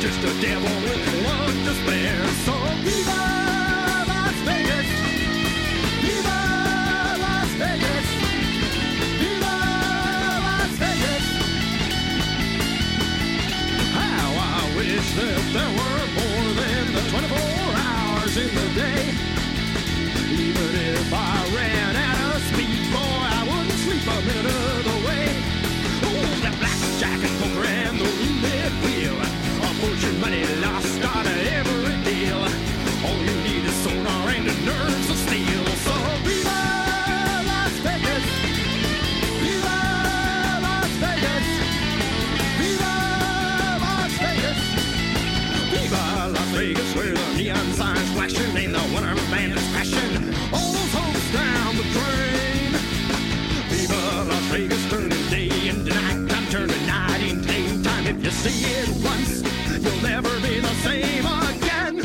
just a devil with one to spare. So viva Las Vegas, viva Las Vegas, viva Las Vegas. How I wish that there were more than the 24 hours in the day. Even if I ran out of speed, boy, I wouldn't sleep a minute of the way. Oh, that blackjack and poker and the roulette wheel, a fortune money lost on every deal. All you need is sonar and the nerves of steel. So viva Las Vegas, viva Las Vegas, viva Las Vegas, viva Las Vegas, where the neon signs flashing and the one-armed bandits crashing all those hopes down the drain. Viva Las Vegas, turning day into night time, turning night into daytime. If you see it once, you'll never be the same again.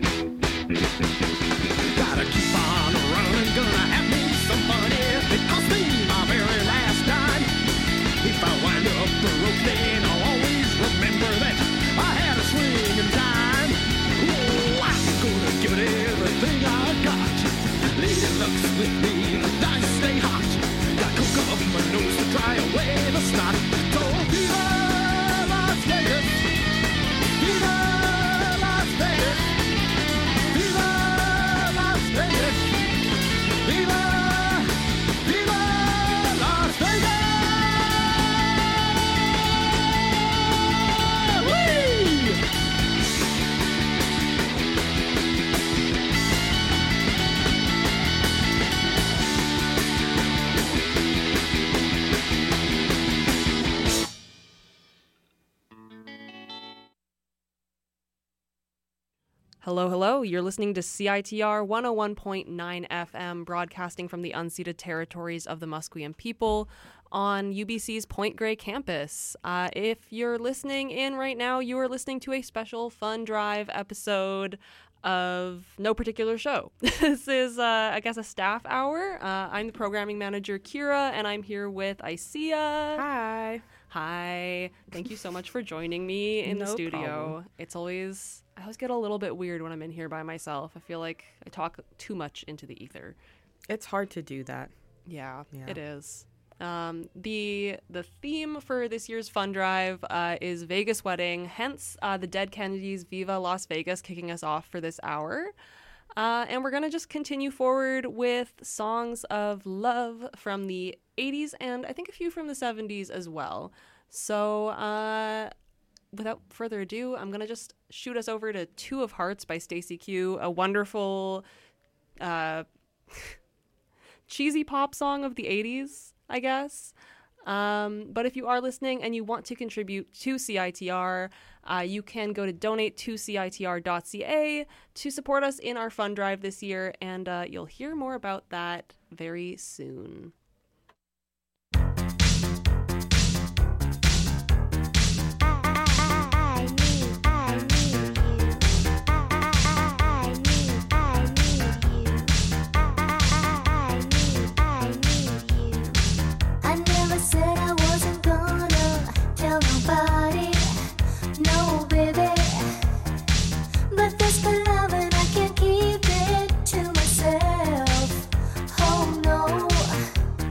Gotta keep on running, gonna have me some fun. If it costs me my very last dime, if I wind up broke, then I'll always remember that I had a swinging dime. Oh, I'm gonna give it everything I got. Lady luck's with me, the dice stay hot. Got coke up my nose to dry away the snot. So viva Las Vegas, viva Las Vegas, viva Las Vegas, viva, viva Las Vegas. Whee! Hello, hello. You're listening to CITR 101.9 FM, broadcasting from the unceded territories of the Musqueam people on UBC's Point Grey campus. If you're listening in right now, you are listening to a special Fun Drive episode of no particular show. This is, I guess, a staff hour. I'm the programming manager, Kira, and I'm here with Isia. Hi. Hi. Thank you so much for joining me in the studio. Problem. I always get a little bit weird when I'm in here by myself. I feel like I talk too much into the ether. It's hard to do that. Yeah. It is. The theme for this year's Fun Drive is Vegas Wedding, hence the Dead Kennedys' Viva Las Vegas kicking us off for this hour. And we're going to just continue forward with songs of love from the 80s and I think a few from the 70s as well. So without further ado, I'm going to just shoot us over to Two of Hearts by Stacey Q, a wonderful cheesy pop song of the 80s, I guess. But if you are listening and you want to contribute to CITR, you can go to donate2citr.ca to support us in our fund drive this year, and you'll hear more about that very soon. Myself, oh no.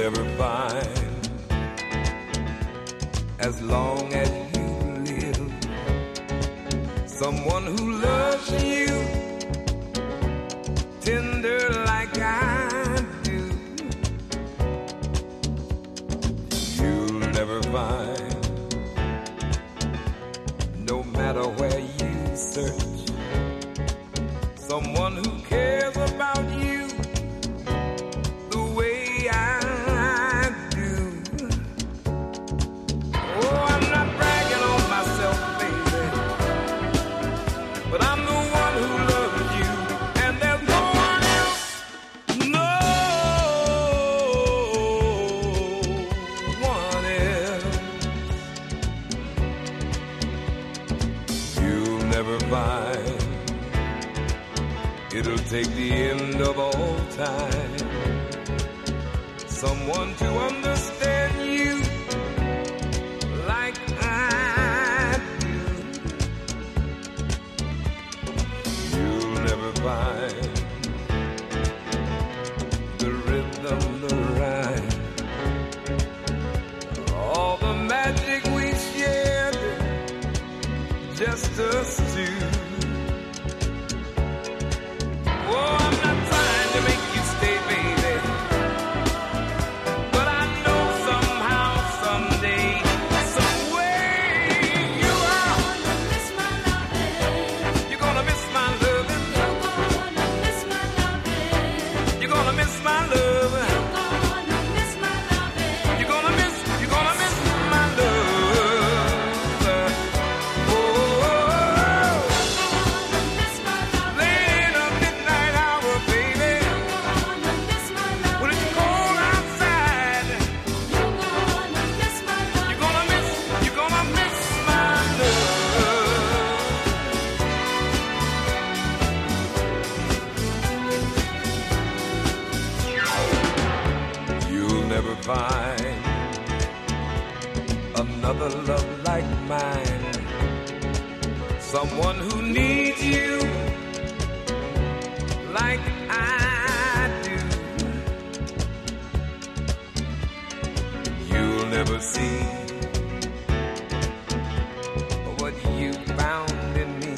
never find, as long as you live, someone who loves you tender like I do. You'll never find, no matter where you search, someone who cares about you the way I do. Oh, I'm not bragging on myself, baby, but I'm the one who loves you, and there's no one else, no one else. You'll never find, it'll take the end of all time, someone to understand you like I do. You'll never find the rhythm, the rhyme, all the magic we shared, just us two. Oh, I'm not trying to make you stay, baby, but I know somehow, someday, some way, you're gonna miss my loving. You're gonna miss my loving. You're gonna miss my loving. You're gonna miss my love. Oh, late in the midnight hour, baby, when it's cold outside, you're gonna miss my love. You'll never find another love like mine, someone who needs you like I do. You'll never see what you found in me.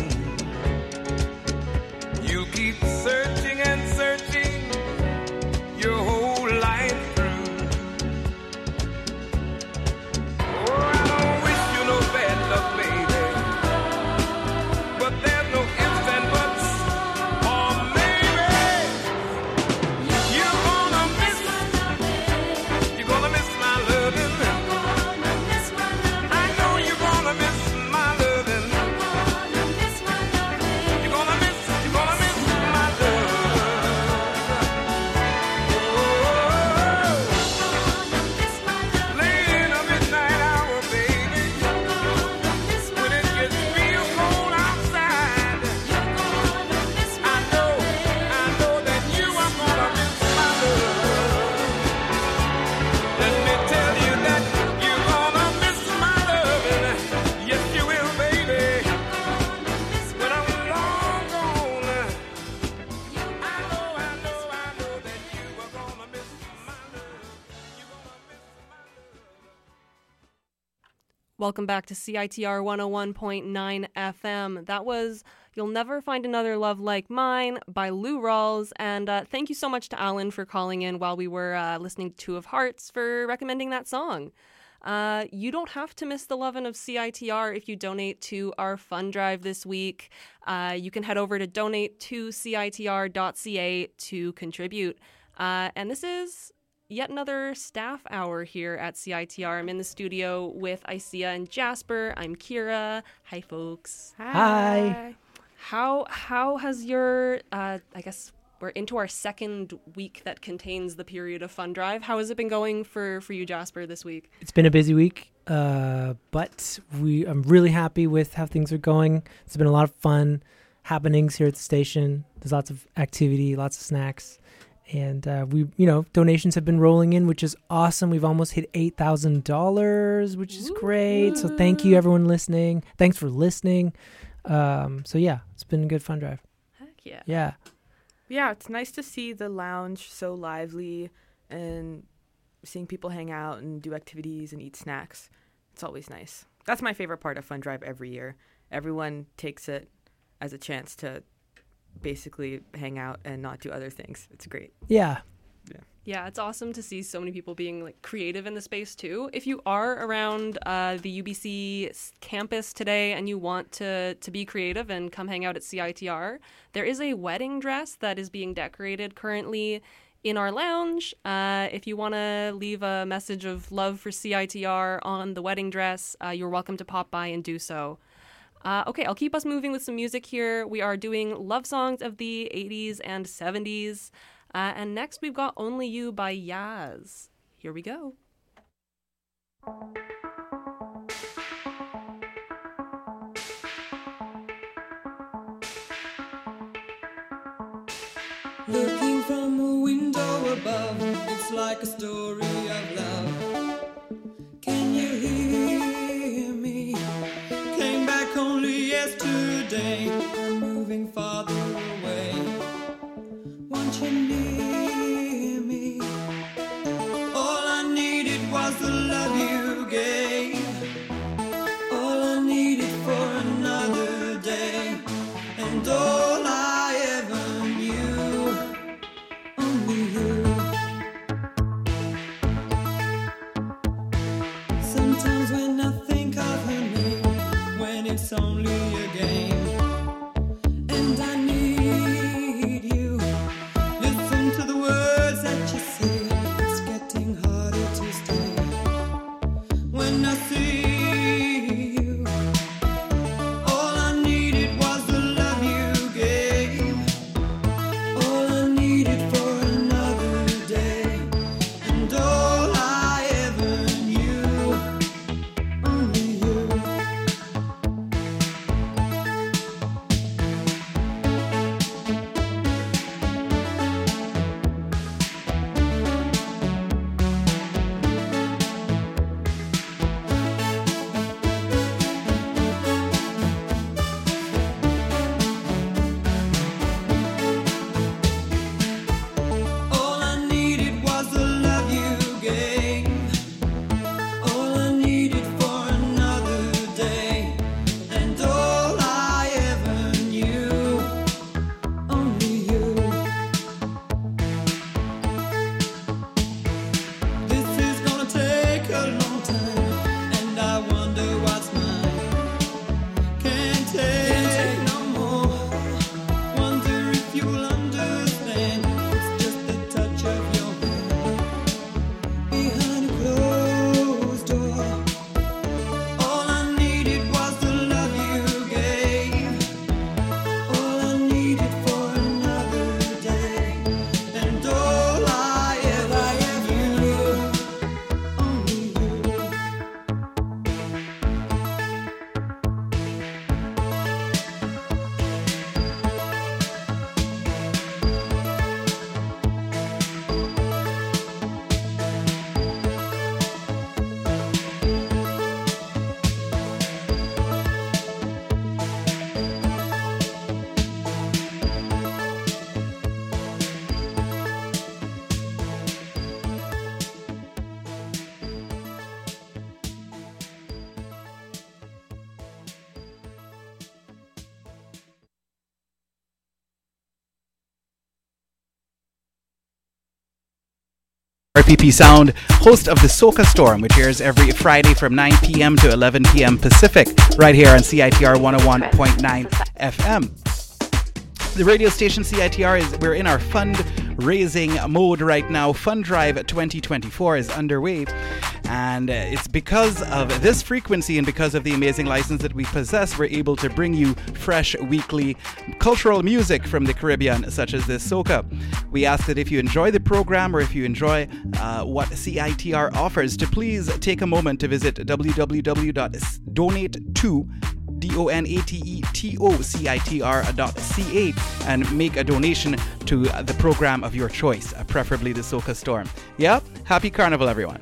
You'll keep searching and searching your whole life through. Oh, I don't wish you no bad luck, baby, but there's no ifs and buts, or maybe you're gonna miss my loving. You're gonna miss my loving. I know you're gonna miss my loving. You're gonna miss my love. Oh, late in the midnight hour, baby, when it gets real cold outside, I know that you are gonna miss my love. Let me tell you that you're gonna miss my loving. Yes, you will, baby. When I'm long gone, I know that you are gonna miss my love. You're gonna miss my love. Welcome back to CITR 101.9 FM. That was You'll Never Find Another Love Like Mine by Lou Rawls. And thank you so much to Alan for calling in while we were listening to Two of Hearts for recommending that song. You don't have to miss the lovin' of CITR if you donate to our fund drive this week. You can head over to donate2citr.ca to contribute. And this is yet another staff hour here at CITR. I'm in the studio with Isaiah and Jasper. I'm Kira. Hi, folks. Hi. How has your, I guess we're into our second week that contains the period of fund drive. How has it been going for you, Jasper, this week? It's been a busy week, but I'm really happy with how things are going. It's been a lot of fun happenings here at the station. There's lots of activity, lots of snacks. And donations have been rolling in, which is awesome. We've almost hit $8,000, which is great. So thank you, everyone listening. Thanks for listening. It's been a good fun drive. Heck yeah. Yeah. Yeah, it's nice to see the lounge so lively and seeing people hang out and do activities and eat snacks. It's always nice. That's my favorite part of Fun Drive every year. Everyone takes it as a chance to basically hang out and not do other things. It's great. Yeah. Yeah, it's awesome to see so many people being like creative in the space too. If you are around the UBC campus today and you want to be creative and come hang out at CITR, there is a wedding dress that is being decorated currently in our lounge. If you want to leave a message of love for CITR on the wedding dress, you're welcome to pop by and do so. Okay, I'll keep us moving with some music here. We are doing love songs of the 80s and 70s. And next we've got Only You by Yaz. Here we go. Looking from a window above, it's like a story of love. Can you hear me? Came back only yesterday. I'm moving farther away. Want you near me? All I needed was the love you gave. All I needed for another day. And all I ever knew, only you. Sometimes when I think of her name, when it's only a game, and I need you. Listen to the words that you say. It's getting harder to stay. When I see you, all I needed was the love you gave. All I needed for another day. And all I ever knew, only you. All I needed was the love you gave. All I needed for another day. And all I ever knew, only you. This is gonna take a long time, and I wonder what's mine. Can't take no more. Wonder if you'll understand. It's just the touch of your hand behind a closed door. All I needed was the love you gave. All I needed for another day. And all I ever knew, only you. RPP Sound, host of the Soca Storm, which airs every Friday from 9 p.m. to 11 p.m. Pacific, right here on CITR 101.9 FM. The radio station CITR we're in our fundraising mode right now. Fund Drive 2024 is underway, and it's because of this frequency and because of the amazing license that we possess, we're able to bring you fresh weekly cultural music from the Caribbean, such as this soca. We ask that if you enjoy the program or if you enjoy what CITR offers, to please take a moment to visit donate2CITR.ca and make a donation to the program of your choice, preferably the Soca Storm. Yeah, happy Carnival, everyone.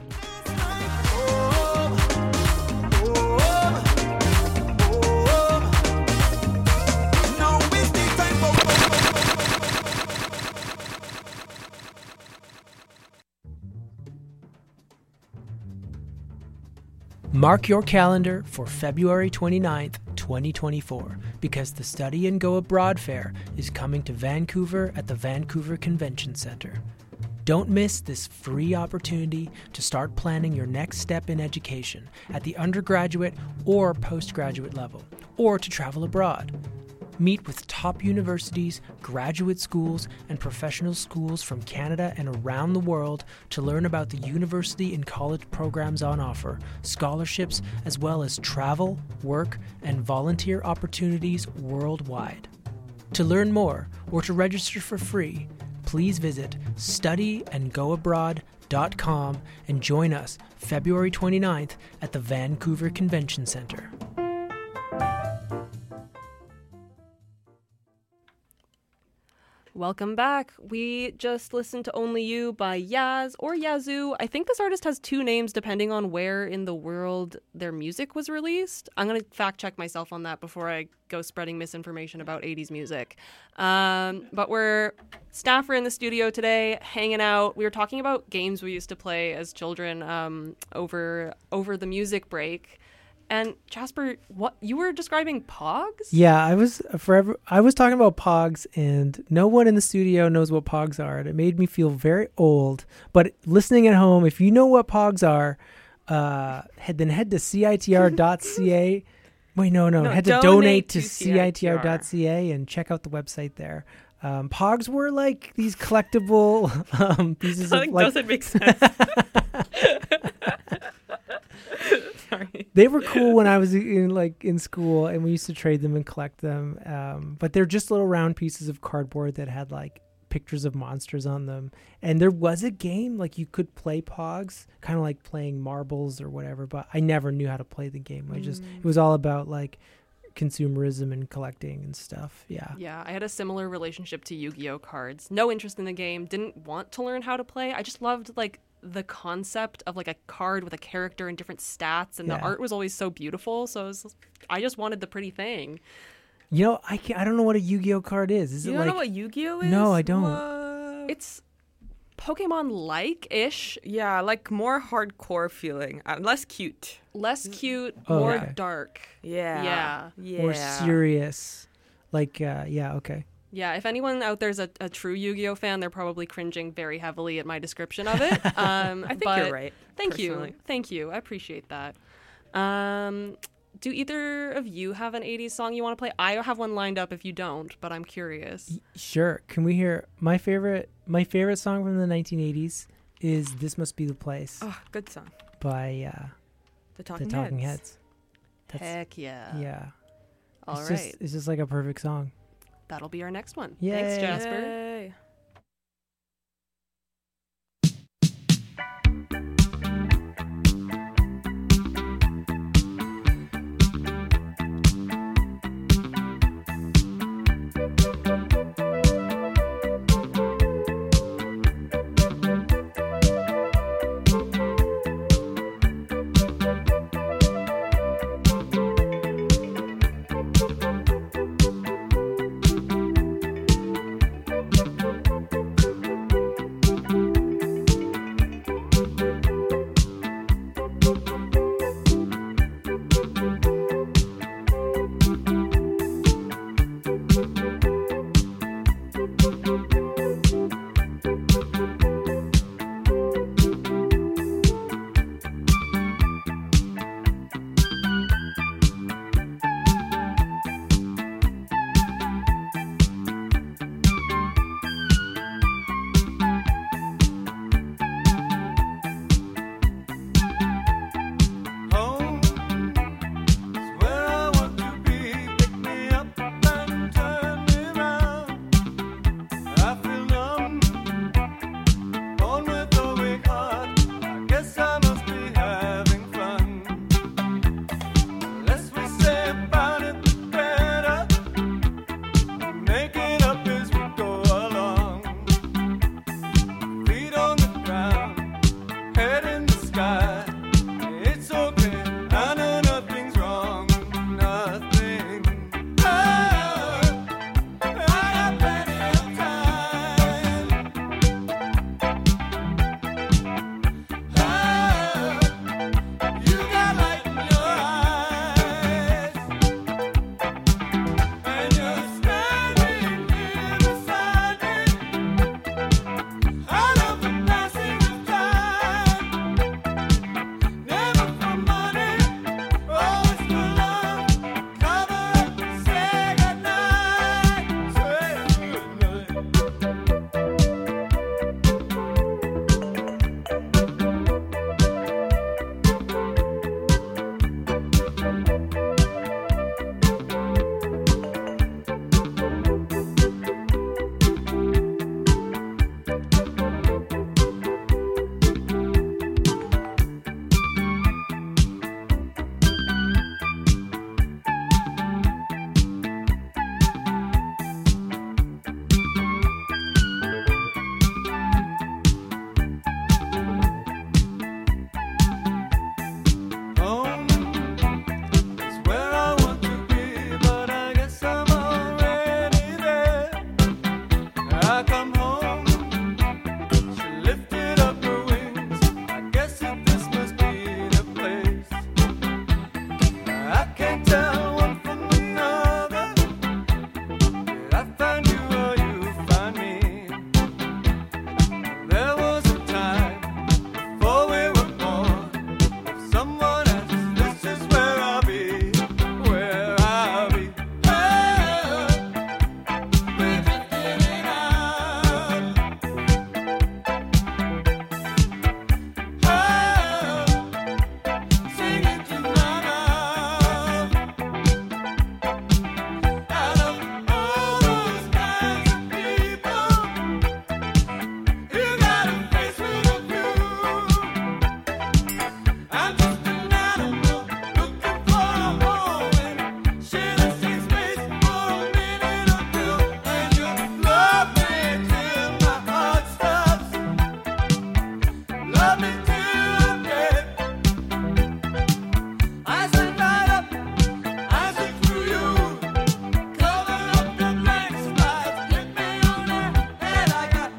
Mark your calendar for February 29th, 2024, because the Study and Go Abroad Fair is coming to Vancouver at the Vancouver Convention Centre. Don't miss this free opportunity to start planning your next step in education at the undergraduate or postgraduate level, or to travel abroad. Meet with top universities, graduate schools, and professional schools from Canada and around the world to learn about the university and college programs on offer, scholarships, as well as travel, work, and volunteer opportunities worldwide. To learn more or to register for free, please visit studyandgoabroad.com and join us February 29th at the Vancouver Convention Centre. Welcome back. We just listened to Only You by Yaz or Yazoo. I think this artist has two names depending on where in the world their music was released. I'm going to fact check myself on that before I go spreading misinformation about 80s music. But staff are in the studio today hanging out. We were talking about games we used to play as children over the music break. And Jasper, what you were describing Pogs? Yeah, I was talking about Pogs, and no one in the studio knows what Pogs are, and it made me feel very old. But listening at home, if you know what Pogs are, then head to CITR.ca. Wait, no, head to donate to CITR.ca and check out the website there. Pogs were like these collectible pieces of like. Doesn't make sense. Sorry. They were cool when I was in school, and we used to trade them and collect them. But they're just little round pieces of cardboard that had like pictures of monsters on them. And there was a game like you could play Pogs, kind of like playing marbles or whatever. But I never knew how to play the game. It was all about like consumerism and collecting and stuff. Yeah, I had a similar relationship to Yu-Gi-Oh cards. No interest in the game, didn't want to learn how to play. I just loved like the concept of like a card with a character and different stats, and the art was always so beautiful, so I just wanted the pretty thing. You know, I don't know what a Yu-Gi-Oh card is. You don't know what Yu-Gi-Oh is? No, I don't. What? It's Pokemon-like-ish. Yeah, like more hardcore feeling. Less cute. Less cute, more okay. dark. Yeah. More serious. Like, okay. Yeah, if anyone out there's a true Yu-Gi-Oh fan, they're probably cringing very heavily at my description of it. I think you're right. Thank you. I appreciate that. Do either of you have an 80s song you want to play? I have one lined up if you don't, but I'm curious. Sure. Can we hear my favorite song from the 1980s is This Must Be the Place. Oh, good song. By The Talking Heads. Heck yeah. Yeah. All right. It's just like a perfect song. That'll be our next one. Yay. Thanks, Jasper. Yay. Love me till I'm dead. I stand right up, I see through you. Cover up the blank spots, hit me on the head. I got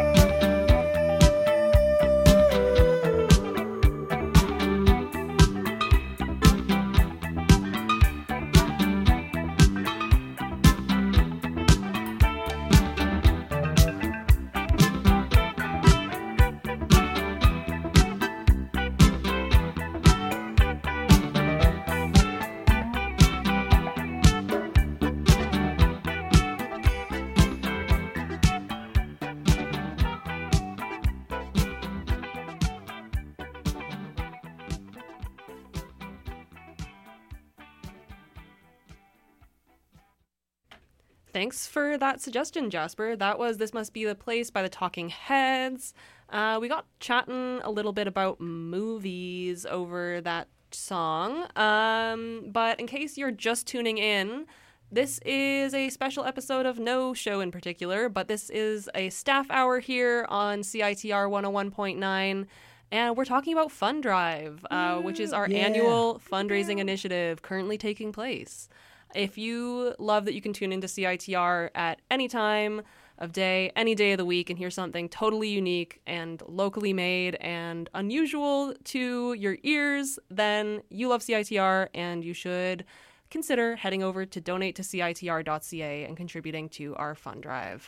Thanks for that suggestion, Jasper. That was This Must Be the Place by the Talking Heads. We got chatting a little bit about movies over that song. But in case you're just tuning in, this is a special episode of no show in particular, but this is a staff hour here on CITR 101.9. And we're talking about Fund Drive, which is our annual fundraising initiative currently taking place. If you love that you can tune into CITR at any time of day, any day of the week, and hear something totally unique and locally made and unusual to your ears, then you love CITR and you should consider heading over to donate-to-citr.ca and contributing to our fund drive.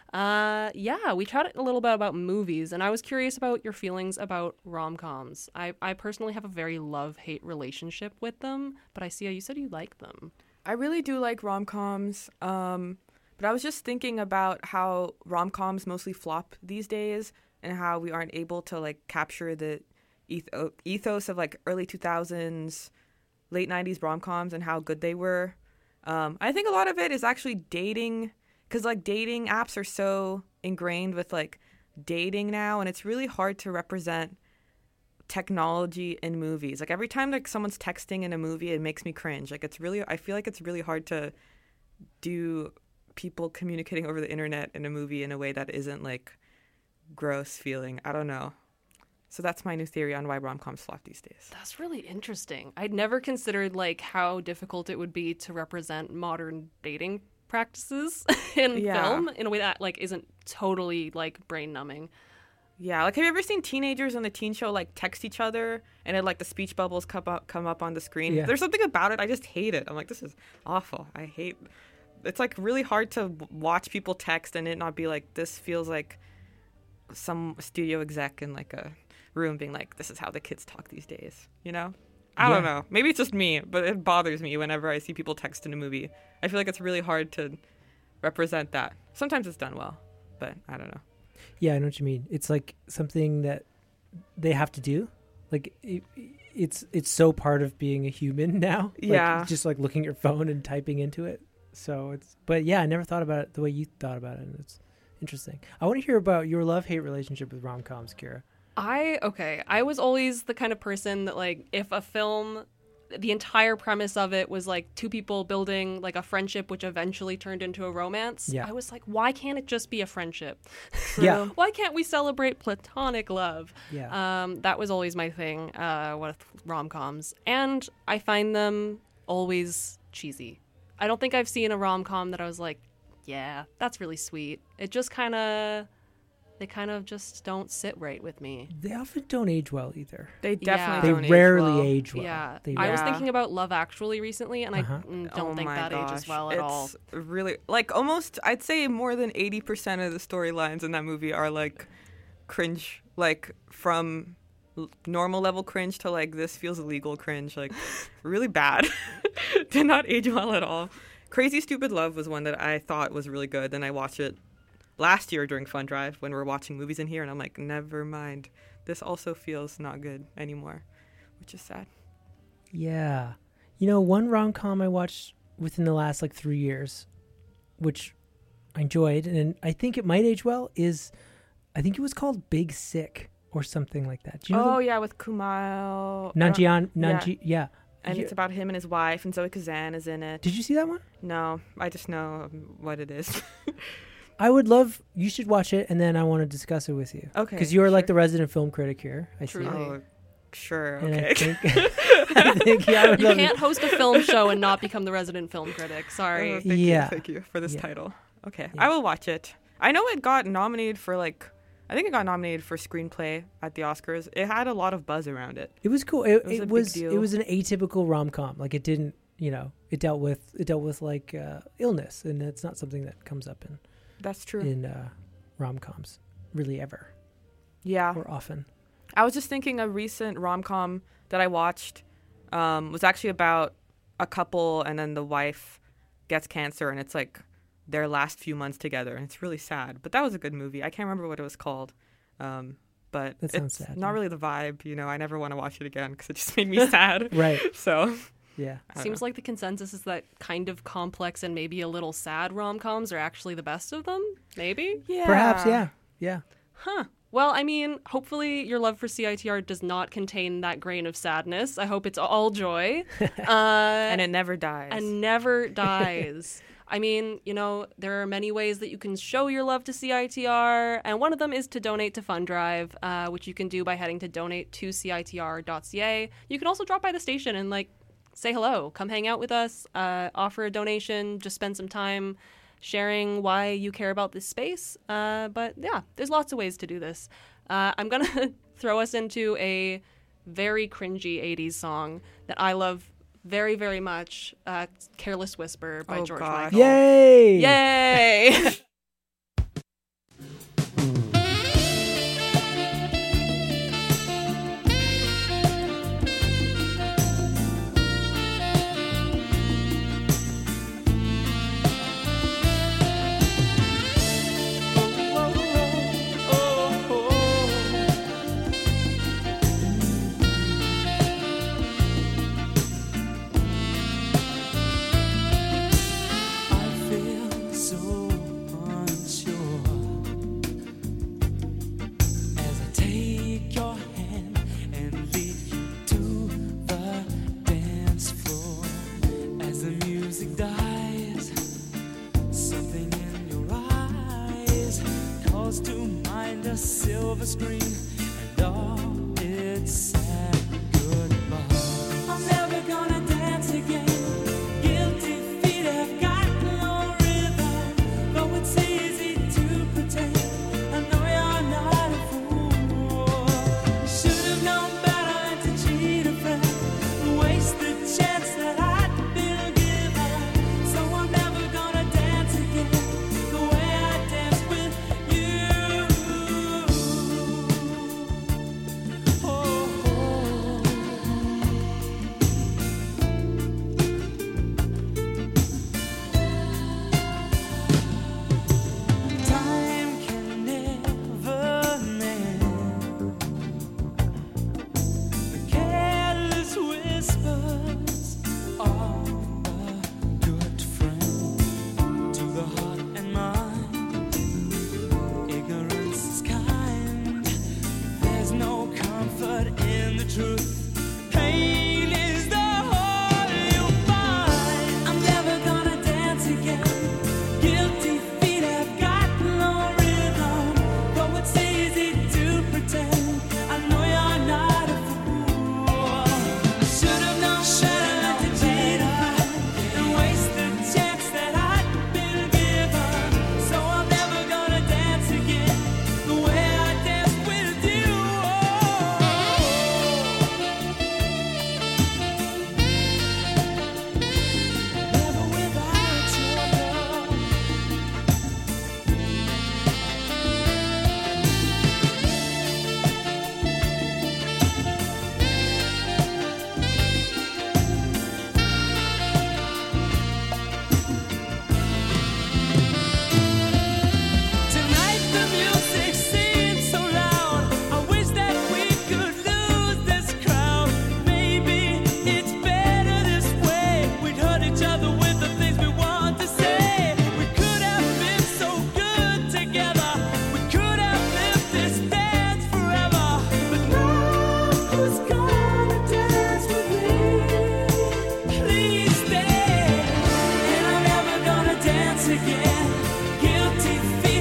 We chatted a little bit about movies, and I was curious about your feelings about rom-coms. I personally have a very love-hate relationship with them, but I see you said you like them. I really do like rom-coms, but I was just thinking about how rom-coms mostly flop these days and how we aren't able to like capture the ethos of like early 2000s, late 90s rom-coms and how good they were. I think a lot of it is actually dating, because like dating apps are so ingrained with like dating now, and it's really hard to represent technology in movies. Like every time like someone's texting in a movie, it makes me cringe. Like I feel like it's really hard to do people communicating over the internet in a movie in a way that isn't like gross feeling. I don't know. So that's my new theory on why rom-coms flop these days. That's really interesting. I'd never considered like how difficult it would be to represent modern dating practices in film in a way that like isn't totally like brain numbing. Yeah, like have you ever seen teenagers on the teen show like text each other and then like the speech bubbles come up on the screen? Yeah. There's something about it, I just hate it. I'm like, this is awful. I hate. It's like really hard to watch people text and it not be like, this feels like some studio exec in like a room being like, this is how the kids talk these days, you know? I don't know. Maybe it's just me, but it bothers me whenever I see people text in a movie. I feel like it's really hard to represent that. Sometimes it's done well, but I don't know. Yeah, I know what you mean. It's like something that they have to do. Like it's so part of being a human now. Like, Yeah. just like looking at your phone and typing into it. So but yeah, I never thought about it the way you thought about it. And it's interesting. I want to hear about your love-hate relationship with rom-coms, Kira. I was always the kind of person that like if a film, the entire premise of it was like two people building like a friendship which eventually turned into a romance. Yeah. I was like, why can't it just be a friendship? Yeah. Why can't we celebrate platonic love? Yeah. That was always my thing with rom-coms. And I find them always cheesy. I don't think I've seen a rom-com that I was like, yeah, that's really sweet. It just they kind of just don't sit right with me. They often don't age well either. They definitely They don't age rarely well. age well. Yeah. They I was Yeah. thinking about Love Actually recently, and I don't Oh think my that ages gosh. well at all. It's really like almost I'd say more than 80% of the storylines in that movie are like cringe, like from normal level cringe to like this feels illegal cringe, like really bad. Did not age well at all. Crazy Stupid Love was one that I thought was really good. Then I watched it last year during Fun Drive when we were watching movies in here, and I'm like, never mind. This also feels not good anymore, which is sad. Yeah. You know, one rom-com I watched within the last like 3 years, which I enjoyed, and I think it might age well, is I think it was called Big Sick or something like that. Do you know Yeah, with Kumail Nanjiani, yeah. And it's about him and his wife, and Zoe Kazan is in it. Did you see that one? No, I just know what it is. I would love. You should watch it, and then I want to discuss it with you. Okay, Because you're like sure. the resident film critic here. I see. Truly. Oh, sure. And Okay. I think, I think I would You love can't host a film show and not become the resident film critic. Sorry. Oh, thank Yeah. you, thank you for this Yeah. title. Okay, Yeah. I will watch it. I know it got nominated for I think it got nominated for screenplay at the Oscars. It had a lot of buzz around it. It was cool. It, was a it big was deal. it was an atypical rom com. Like it didn't, it dealt with like illness, and it's not something that comes up That's true. in rom coms really ever Yeah. or often. I was just thinking a recent rom-com that I watched was actually about a couple and then the wife gets cancer and it's like their last few months together and it's really sad. But that was a good movie. I can't remember what it was called. But That sounds it's sad, not yeah. really the vibe. I never want to watch it again because it just made me sad. Right. So Yeah. I don't Seems know. like the consensus is that kind of complex and maybe a little sad rom-coms are actually the best of them. Maybe? Yeah. Perhaps. Yeah. Yeah. Huh. Well, I mean, hopefully your love for CITR does not contain that grain of sadness. I hope it's all joy. And it never dies. And never dies. I mean, there are many ways that you can show your love to CITR, and one of them is to donate to Fund Drive, which you can do by heading to donate2citr.ca. You can also drop by the station and, say hello, come hang out with us, offer a donation, just spend some time sharing why you care about this space. But yeah, there's lots of ways to do this. I'm going to throw us into a very cringy 80s song that I love very, very much. Careless Whisper by Oh, George gosh. Michael. Yay! Yay! I feel so unsure as I take your hand and lead you to the dance floor. As the music dies, something in your eyes calls to mind a silver screen and all its sad goodbye. I'm never gonna dance again. Guilty feet have got no rhythm, though it's easy to pretend. I know you're not a fool. Should have known better than to cheat a friend, waste the chance that I'd been given. So I'm never gonna dance again the way I danced with you. Oh. Time can never mend the careless whispers of a good friend to the heart and mind. Ignorance is kind. There's no comfort in the truth. Pain is the whole you'll find. I'm never gonna dance again. Guilty feet have got no rhythm, though it's easy to pretend. I know you're not a fool. I should have known better than to cheat a friend and waste the chance that I'd been given. So I'm never gonna dance again the way I danced with you. Never without your love. Tonight the music seems so loud. I wish that we could lose this crowd. Maybe it's better this way. We'd hurt each other with the things we want to say. We could have been so good together. We could have lived this dance forever. But now who's gonna dance with me? Please stay. And I'm never gonna dance again. Guilty feet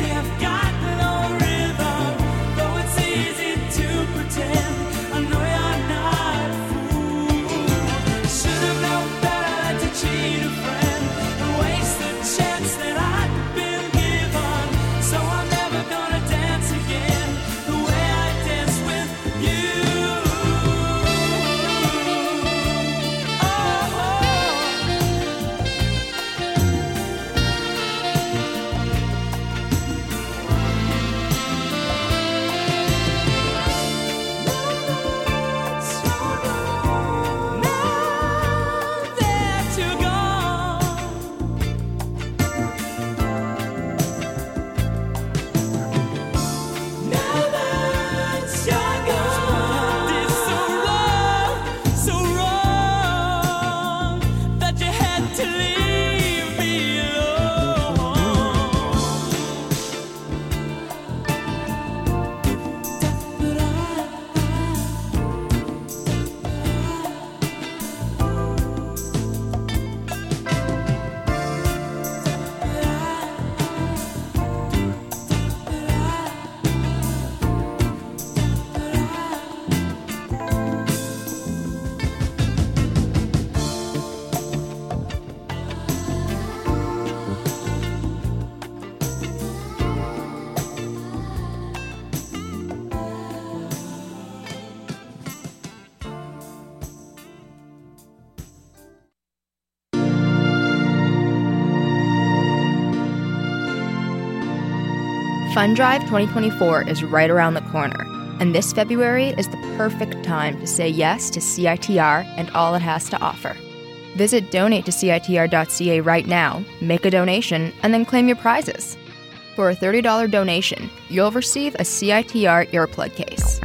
Fun Drive 2024 is right around the corner, and this February is the perfect time to say yes to CITR and all it has to offer. Visit donate-to-citr.ca right now, make a donation, and then claim your prizes. For a $30 donation, you'll receive a CITR earplug case.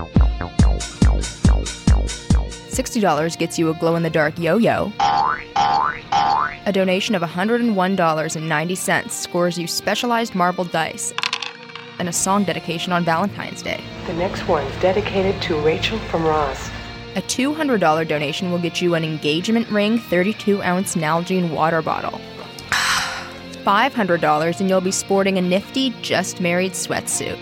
$60 gets you a glow-in-the-dark yo-yo. A donation of $101.90 scores you specialized marble dice and a song dedication on Valentine's Day. The next one's dedicated to Rachel from Ross. A $200 donation will get you an engagement ring 32-ounce Nalgene water bottle. $500 and you'll be sporting a nifty Just Married sweatsuit.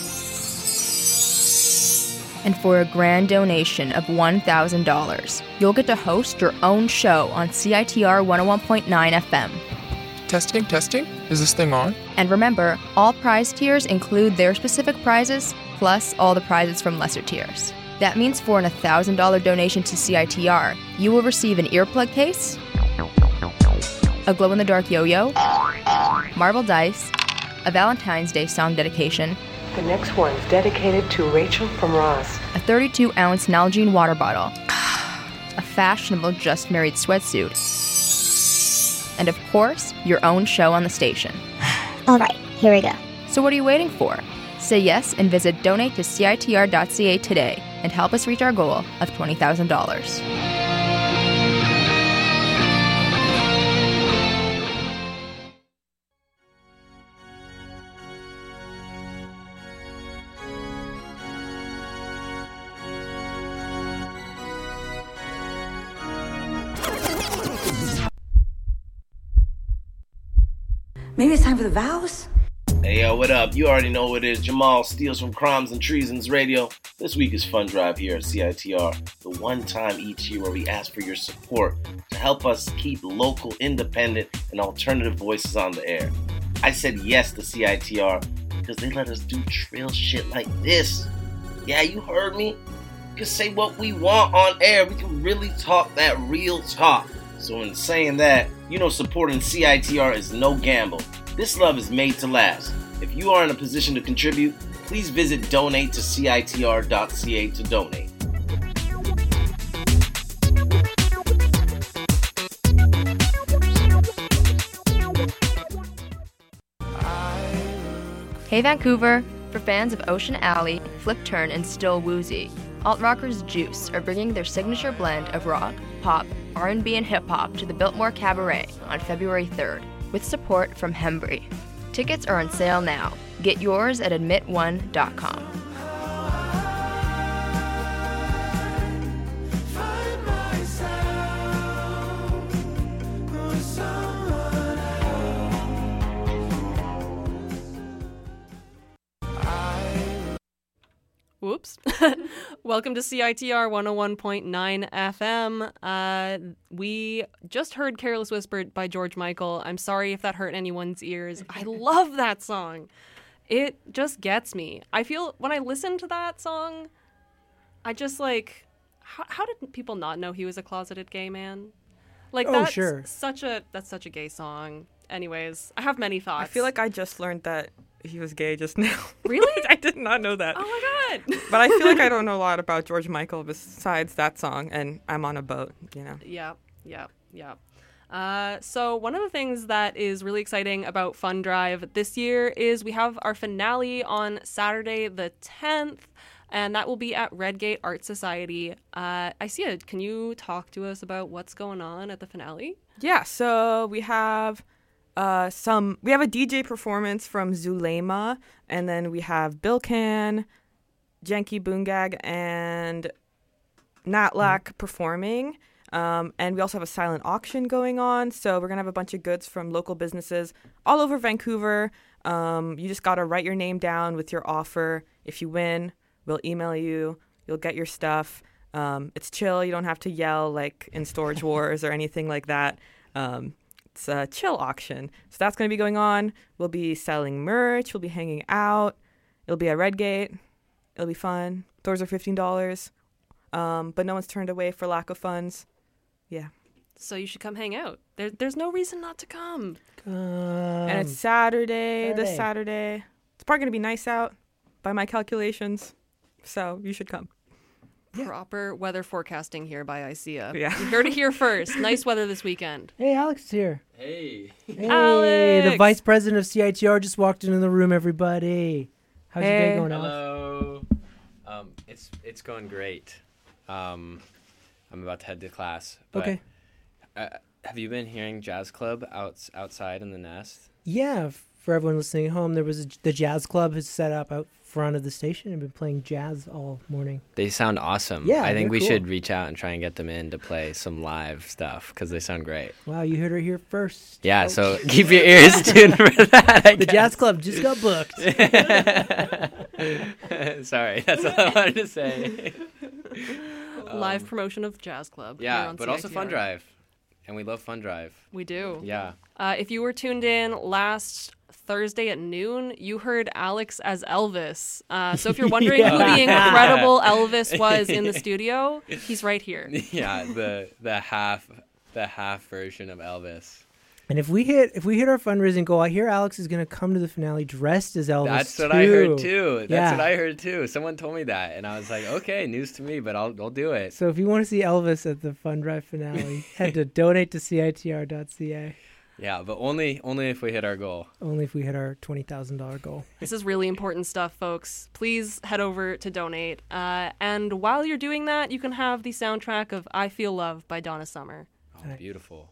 And for a grand donation of $1,000, you'll get to host your own show on CITR 101.9 FM. Testing? Is this thing on? And remember, all prize tiers include their specific prizes, plus all the prizes from lesser tiers. That means for an $1,000 donation to CITR, you will receive an earplug case, a glow-in-the-dark yo-yo, marble dice, a Valentine's Day song dedication, The next one's dedicated to Rachel from Ross. a 32-ounce Nalgene water bottle, a fashionable Just Married sweatsuit, and of course, your own show on the station. All right, here we go. So what are you waiting for? Say yes and visit donate-to-citr.ca today and help us reach our goal of $20,000. Maybe it's time for the vows? Hey yo, what up? You already know what it is. Jamal Steals from Crimes and Treasons Radio. This week is Fun Drive here at CITR, the one time each year where we ask for your support to help us keep local, independent, and alternative voices on the air. I said yes to CITR because they let us do trail shit like this. Yeah, you heard me. We can say what we want on air. We can really talk that real talk. So in saying that, you know supporting CITR is no gamble. This love is made to last. If you are in a position to contribute, please visit donate-to-citr.ca to donate. Hey Vancouver! For fans of Ocean Alley, Flip Turn, and Still Woozy, Alt Rockers Juice are bringing their signature blend of rock, pop, R&B, and hip-hop to the Biltmore Cabaret on February 3rd, with support from Hembry. Tickets are on sale now. Get yours at admit1.com. Whoops. Welcome to CITR 101.9 FM. We just heard Careless Whisper by George Michael. I'm sorry if that hurt anyone's ears. I love that song. It just gets me. I feel when I listen to that song, I just like, how did people not know he was a closeted gay man? Like, that's sure. such a gay song. Anyways, I have many thoughts. I feel like I just learned that he was gay just now. Really? I did not know that. Oh my god. But I feel like I don't know a lot about George Michael besides that song, and I'm on a boat, you know. Yeah. So one of the things that is really exciting about Fun Drive this year is we have our finale on Saturday the 10th, and that will be at Redgate Art Society. Isia, can you talk to us about what's going on at the finale? Yeah, so we have we have a DJ performance from Zulema, and then we have Bilkan, Janky Boongag, and Natlak performing. And we also have a silent auction going on. So we're going to have a bunch of goods from local businesses all over Vancouver. You just got to write your name down with your offer. If you win, we'll email you. You'll get your stuff. It's chill. You don't have to yell like in Storage Wars or anything like that. It's a chill auction. So that's going to be going on. We'll be selling merch. We'll be hanging out. It'll be at Redgate. It'll be fun. Doors are $15. But no one's turned away for lack of funds. Yeah. So you should come hang out. There's no reason not to come. And it's Saturday. This Saturday. It's probably going to be nice out by my calculations, so you should come. Proper weather forecasting here by ICEA. Yeah. You heard it here first. Nice weather this weekend. Hey, Alex is here. Hey. Hey, Alex! the vice president of CITR just walked into the room, everybody. How's your day going, Alex? Hello. It's going great. I'm about to head to class. But, Okay. Have you been hearing Jazz Club outside in the Nest? Yeah, for everyone listening at home, there was the jazz club is set up out front of the station and been playing jazz all morning. They sound awesome. Yeah, I think they're we cool. should reach out and try and get them in to play some live stuff because they sound great. Wow, you heard her here first. Yeah, folks. so keep your ears tuned for that. The jazz club just got booked. Sorry, that's all I wanted to say. Live promotion of Jazz Club. here Yeah, on but also CITR. Fun Drive. And we love Fun Drive. We do. Yeah. If you were tuned in last Thursday at noon, you heard Alex as Elvis. So if you're wondering who the incredible Elvis was in the studio, he's right here. Yeah, the half version of Elvis. And if we hit our fundraising goal, I hear Alex is going to come to the finale dressed as Elvis. That's what I heard too. Yeah. That's what I heard too. Someone told me that, and I was like, okay, news to me, but I'll do it. So if you want to see Elvis at the Fun Drive finale, head to donate-to-CITR.ca. Yeah, but only if we hit our goal. Only if we hit our $20,000 goal. This is really important stuff, folks. Please head over to donate. And while you're doing that, you can have the soundtrack of I Feel Love by Donna Summer. Oh, beautiful.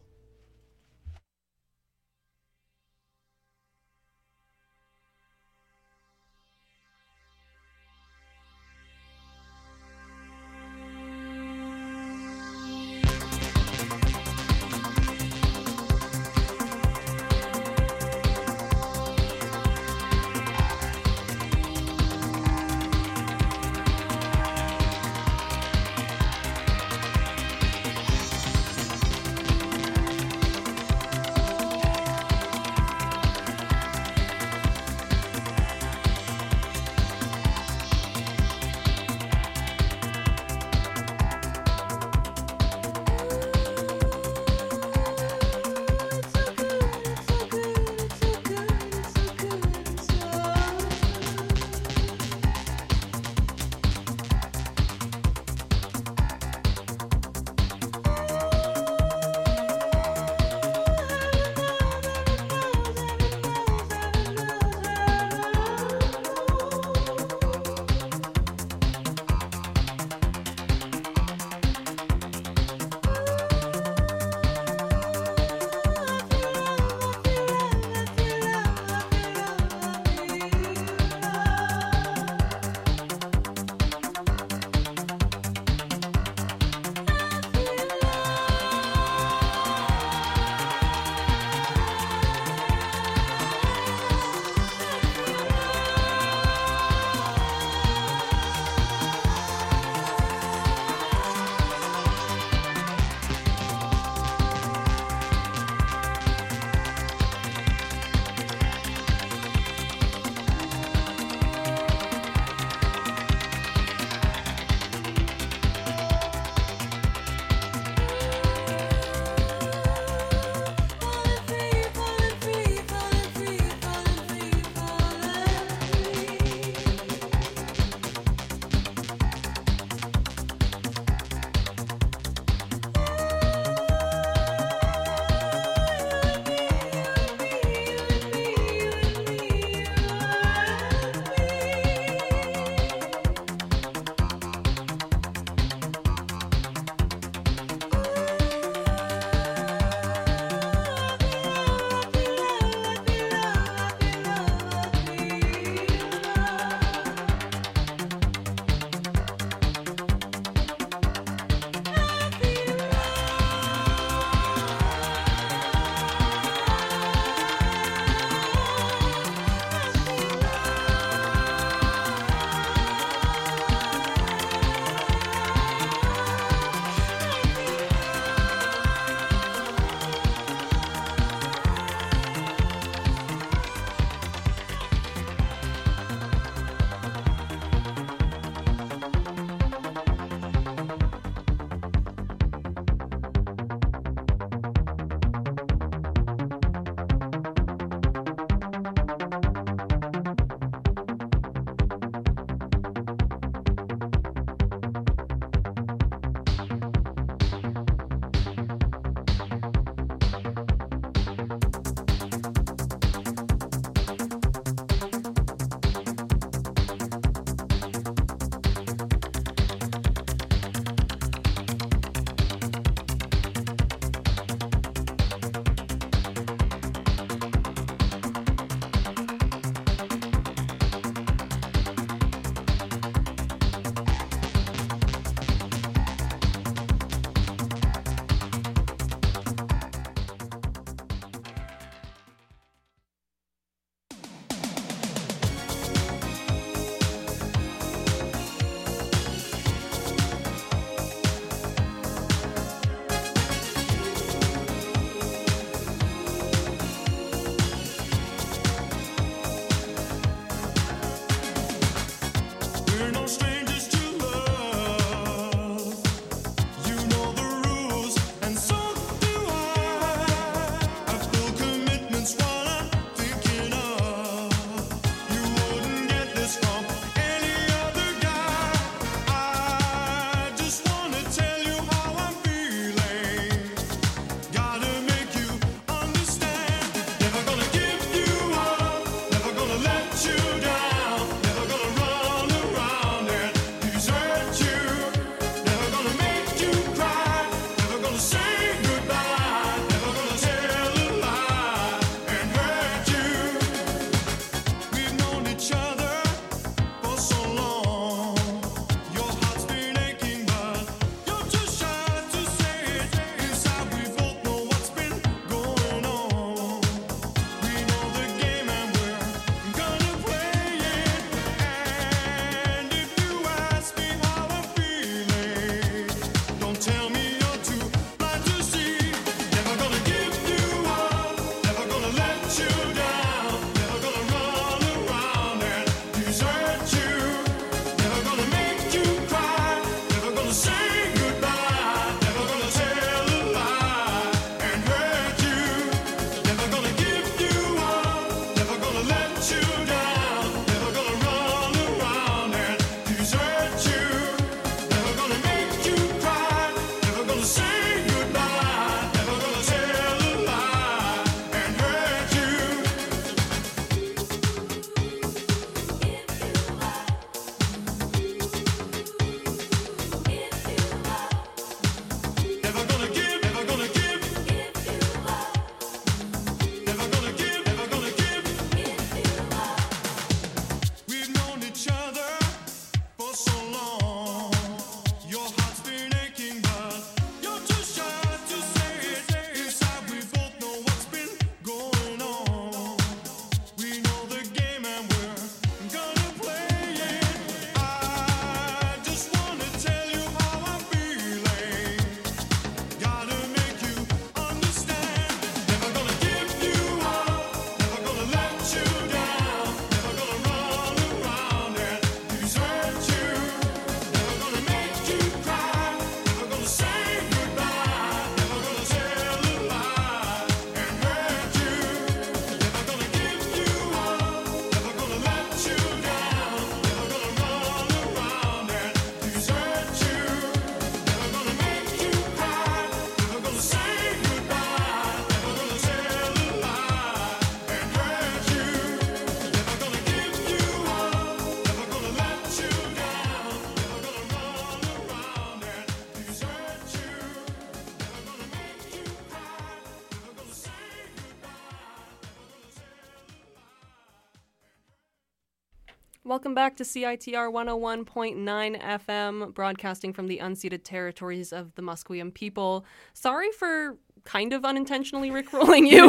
Welcome back to CITR 101.9 FM, broadcasting from the unceded territories of the Musqueam people. Sorry for kind of unintentionally rickrolling you.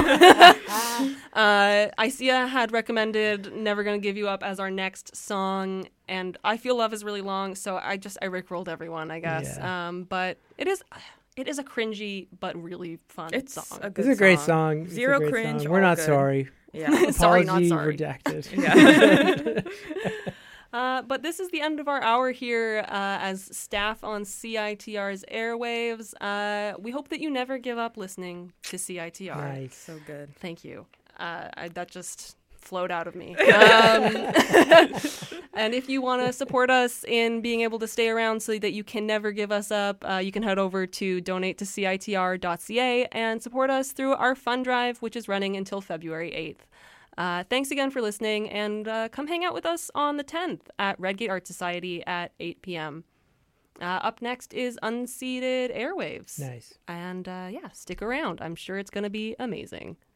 Isia had recommended Never Gonna Give You Up as our next song, and I feel Love is really long, so I rickrolled everyone, I guess. Yeah. But it is a cringy but really fun song. It's a great song. Zero It's a great cringe, song. We're all not good. sorry. Yeah. Sorry, not Apology sorry. redacted. Yeah. But this is the end of our hour here as staff on CITR's airwaves. We hope that you never give up listening to CITR. Nice. So good. Thank you. That just flowed out of me. And if you want to support us in being able to stay around so that you can never give us up, you can head over to donate-to-citr.ca and support us through our fund drive, which is running until February 8th. Thanks again for listening, and come hang out with us on the 10th at Redgate Art Society at 8 p.m. Up next is Unceded Airwaves. Nice. And stick around. I'm sure it's going to be amazing.